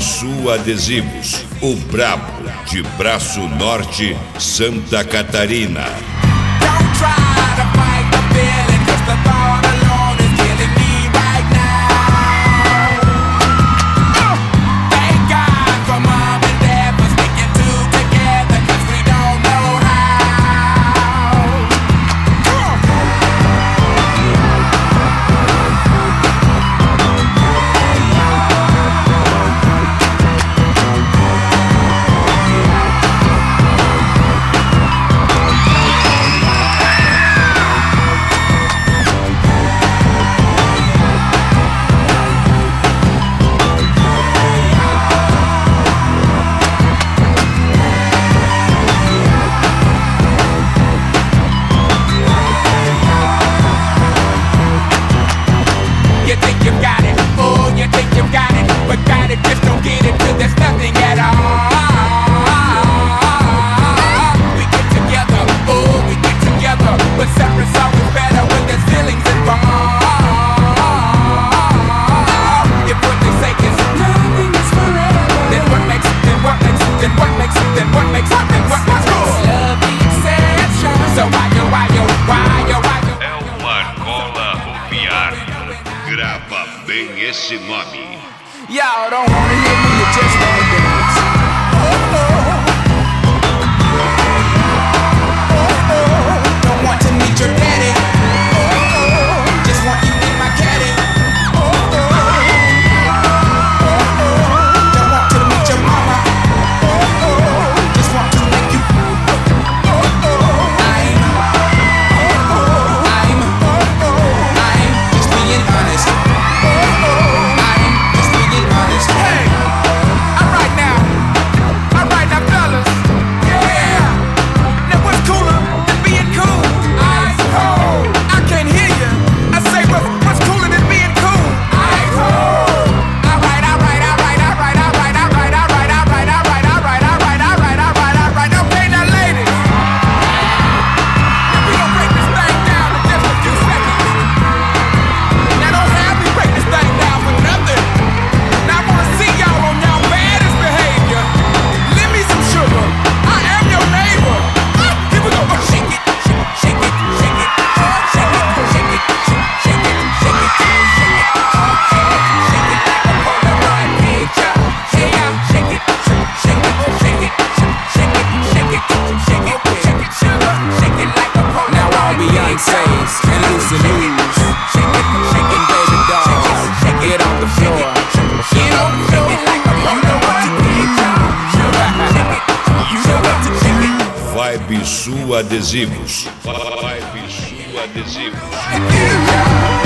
Sul Adesivos, o brabo de Braço Norte, Santa Catarina. Don't try to fight the feeling, 'cause the thought alone is killing me right now. Thank God for mom and dad for sticking two together, 'cause we don't know how. You think you've got it, oh, you think you've got it, but got it, just don't get it till there's nothing at all. We get together, oh, we get together, but separate's always better when there's feelings involved. If what they say is nothing is forever, then what makes it, then what makes it, then what makes it, then what makes it, then what makes it? Love the exception. So why yo? É o Argola Rupiar. Grava bem esse nome. Y'all don't wanna hear me, you just wanna dance. Don't want to meet your daddy. Just want you in my caddy. Don't want to meet your mama. Just want to make you. I'm just being honest. I'm just being honest. Hey, alright now, fellas. Yeah. Now what's cooler than being cool? Ice cold. I can't hear you. I say what's cooler than being cool? Ice cold. Alright. Okay, now ladies. Now we gon' break this thing down in just a few seconds. Now don't have me break this thing down for nothing. Now I wanna see y'all on y'all baddest behavior. Lend me some sugar. I am your neighbor. Here we go. Shake it, shake it, shake it, shake it, shake it, shake it, shake it, shake it, shake it like a Polaroid picture. Yeah, shake it, shake it, shake it, shake it, shake it, shake it, shake it, sugar, shake it like a Polaroid. Now all Beyonce's and Lucy Lou's, shake it, baby dolls, shake it on the floor. Get on the floor like a Polaroid picture. Sugar, shake it. Vibe Sul Adesivos. Vibe Sul Adesivos. Shake it.